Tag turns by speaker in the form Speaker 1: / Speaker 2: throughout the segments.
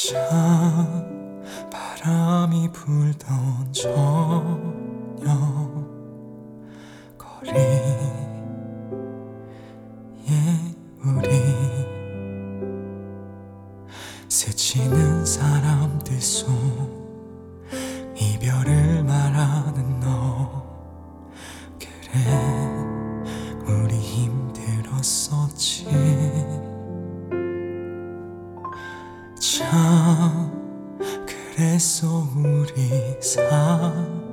Speaker 1: 참 바람이 불던 저녁 거리에 우리 스치는 사람들 속 이별을 말하는 너. 그래 우리 힘들었었지. 참 그래서 우리 사랑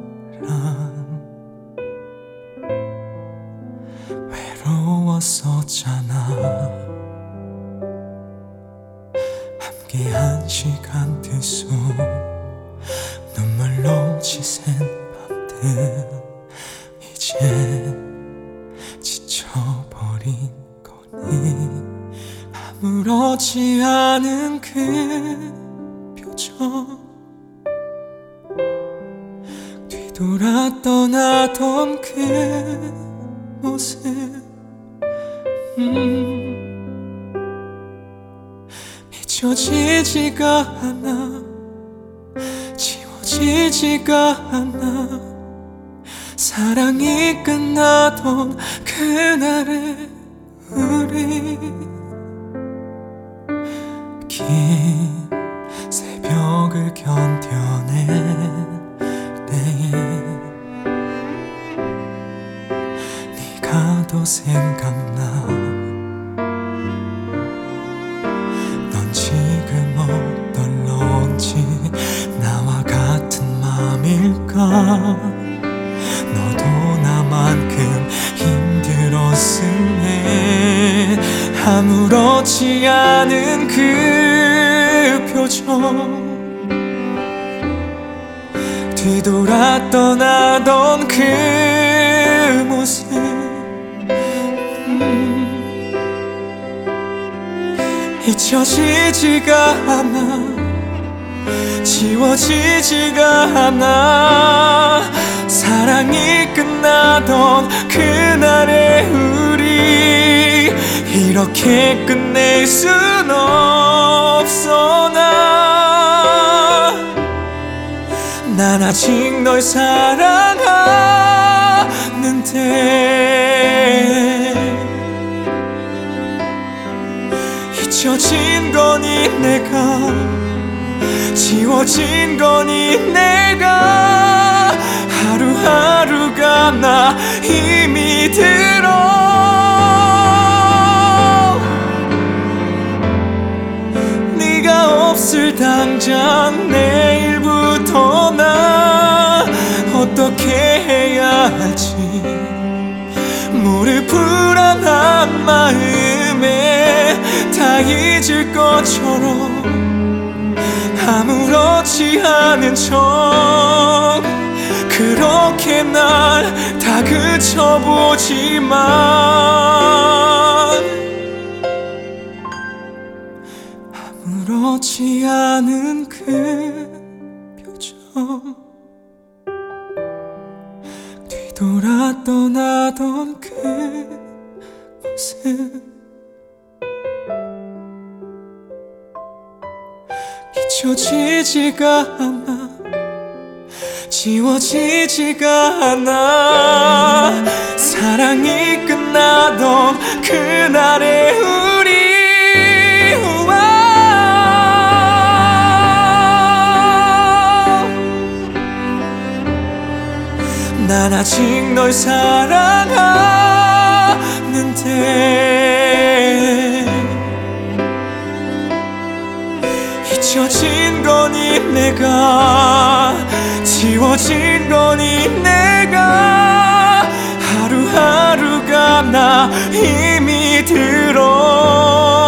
Speaker 1: 외로웠었잖아. 함께한 시간들 속 눈물로 지샌 밤들 이제 지쳐버린 거니. 아무렇지 않은 그 표정, 뒤돌아 떠나던 그 모습, 잊혀지지가 않아, 지워지지가 않아. 사랑이 끝나던 그날의 우리, 긴 새벽을 견뎌낼 때에 네가 더 생각나. 넌 지금 어떨런지, 나와 같은 맘일까. 너도 나만큼 힘들었음에. 아무렇지 않은 그 표정, 뒤돌아 떠나던 그 모습, 잊혀지지가 않아, 지워지지가 않아. 사랑이 끝나던 그날의 우리, 이렇게 끝낼 순 없어. 난 아직 널 사랑하는데. 잊혀진 거니 내가, 지워진 거니 내가. 하루하루가 나 힘이 들어. 네가 없을 당장 내일부터 나 어떻게 해야 할지 모를 불안한 마음에 다 잊을 것처럼 아무렇지 않은 척 그렇게 날 다그쳐보지만. 아무렇지 않은 그 표정, 뒤돌아 떠나던 그 모습, 잊혀지지가 않아, 지워지지가 않아. 사랑이 끝나던 그날의 우리, 난 아직 널 사랑하는데. 잊혀진 거니 내가, 지워진 거니 내가. 하루하루가 나 힘이 들어.